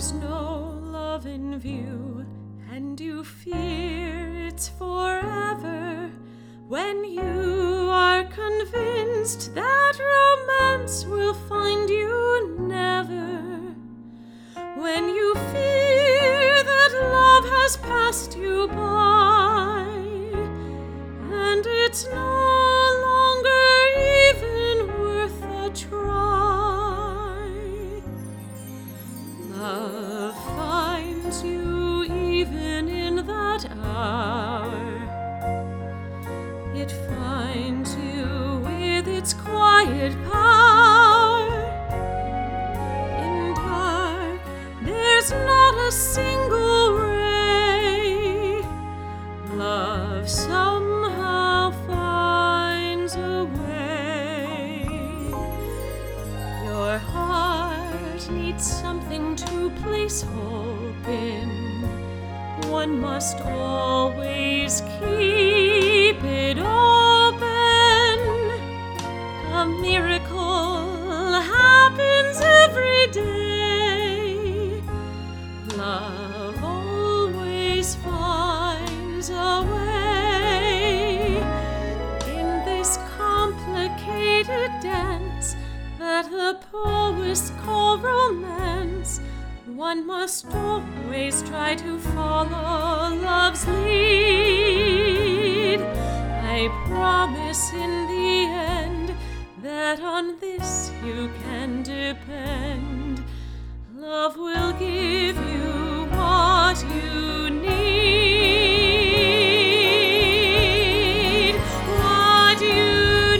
there's no love in view, and you fear it's forever, when you are convinced that romance will find you never, when you fear that love has passed you by, and it's no longer even worth a try. Love finds you even in that hour. It finds you with its quiet power. In dark, there's not a single ray. Love somehow finds a way. Your heart needs something to place hope in. One must always keep it open. A miracle happens every day. Love always finds a way. In this complicated dance that the poets call romance, one must always try to follow love's lead. I promise in the end that on this you can depend. Love will give you what you need. What you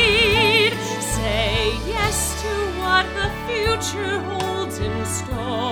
need. Say yes to what the future holds in store.